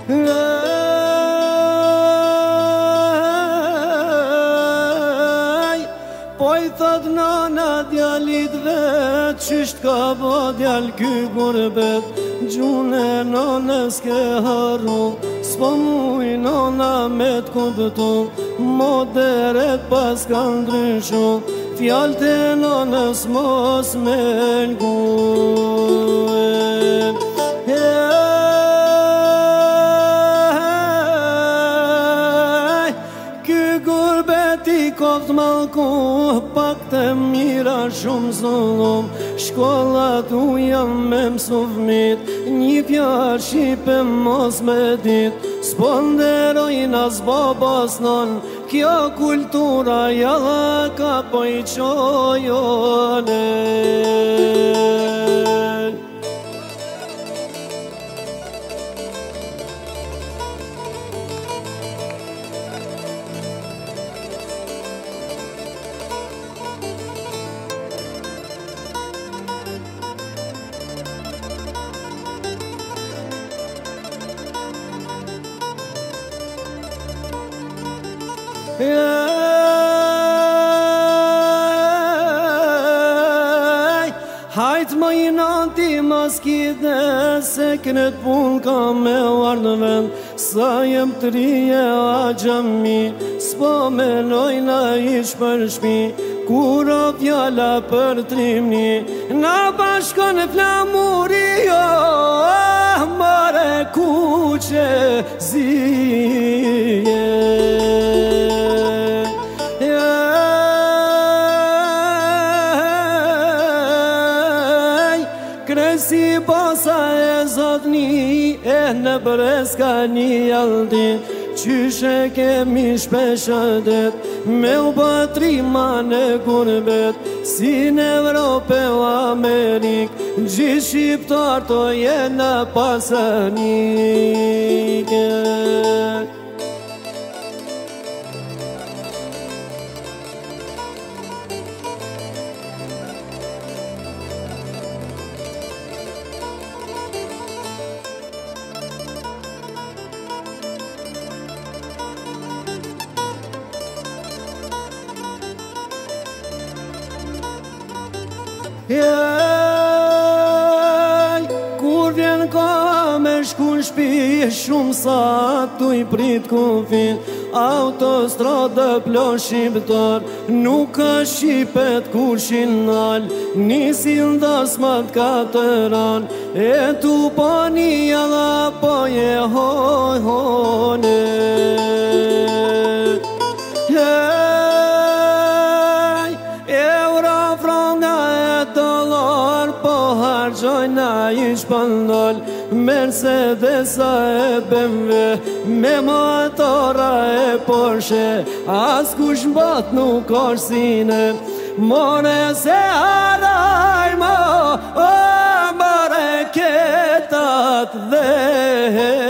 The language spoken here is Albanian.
Po I thot nana djalit vet, qysht ka bo djal ky gurbet, gjune nanës ke harru, s'po muj nana me t'kuptu, moderet pas ka ndryshu, fjallët e nanës mos me l'gujë. I koft malku, pak të mira shumë zullum, shkollat u jam me mësu fmit, një fjarë shqipe mos me dit, s'po nderojnë as babas non, kjo kultura jalla ka po I qojone. Hajt më I nati mas kide, se kret pun ka me ardhë vend, sa jem të rije a gjami, s'po me lojna ish për shpi, kuro fjalla për trimni, na bashkon e flamuri, jo, mare kuqe zije. Kresi basa e zotni, e në breska një jaldi, qyshe kemi shpeshadet, me u batrima në gurbet, si në Evropë o Amerik, gjithë shqiptar to jena pasanike. Kur vjen ka me shku n'shpi, shumë sa tu I prit kufin, autostrada plo shqiptar, nuk ka shqipet kur shinal, nisin dasmat katëran, e tu po një jalla po je hoj hone. Hargjojna I shpandol, Mercedesa e BMW, me motora e Porsche, as kush mbat nuk orsine, more se haraj mo, o more ketat dhe